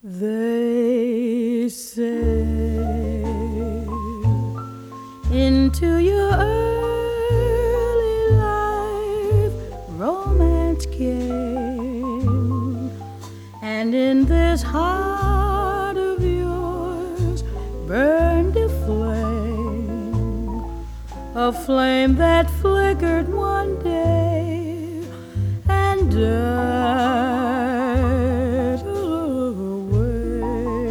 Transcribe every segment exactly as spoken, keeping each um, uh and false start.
They say into your early life romance came, and in this heart of yours burned a flame, a flame that flickered one day and died away.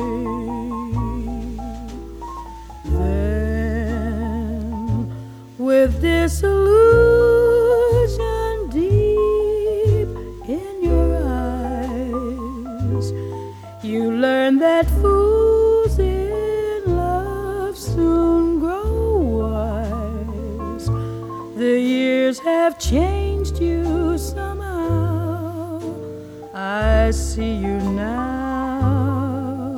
Then, with disillusion deep in your eyes, you learn that fools in love soon grow wise. The years have changed you somehow. I see you now.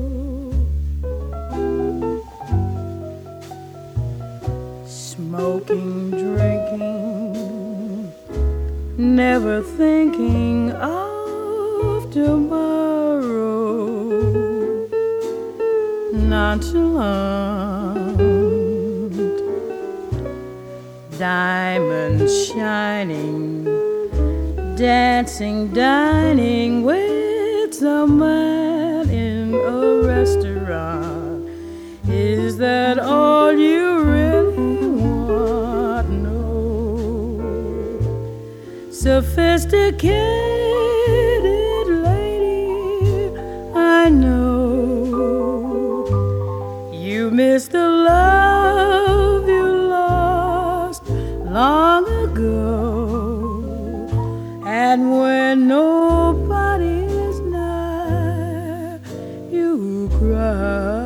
Smoking, drinking, never thinking of tomorrow. Nonchalant, diamonds shining, dancing, dining with some man in a restaurant. Is that all you really want? No. Sophisticated lady, I know you miss the love you lost long ago. And when nobody is nigh, you cry.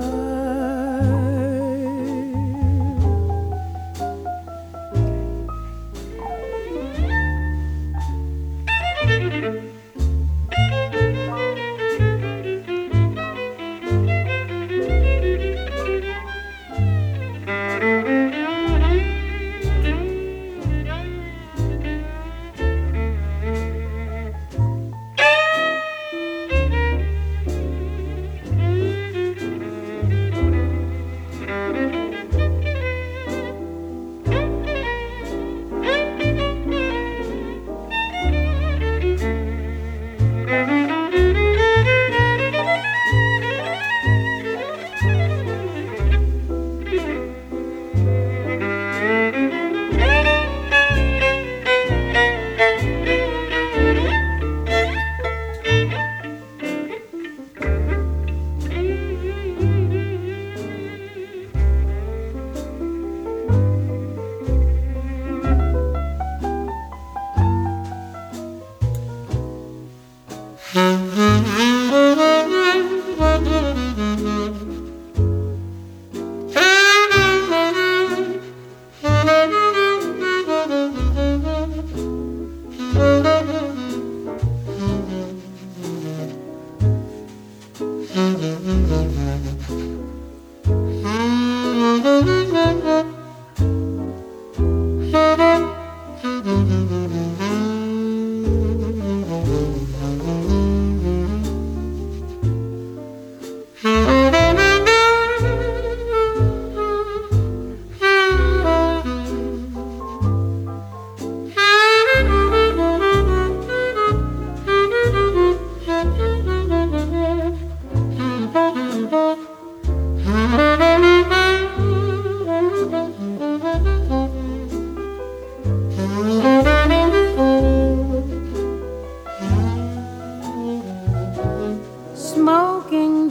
Smoking,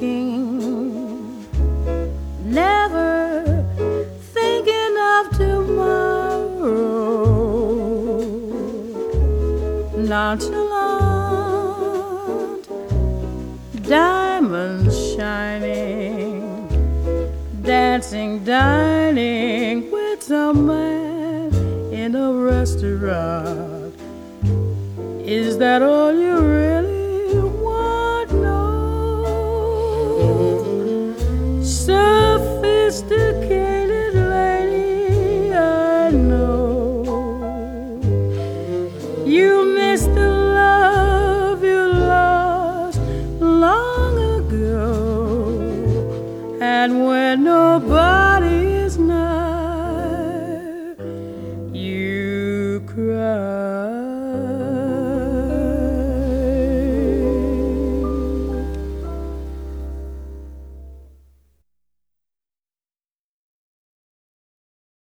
drinking, never thinking of tomorrow. Nonchalant, diamonds shining, dancing, dining with some man in a restaurant. Is that all you really want? No. Sophisticated lady, I know you miss the love you lost long that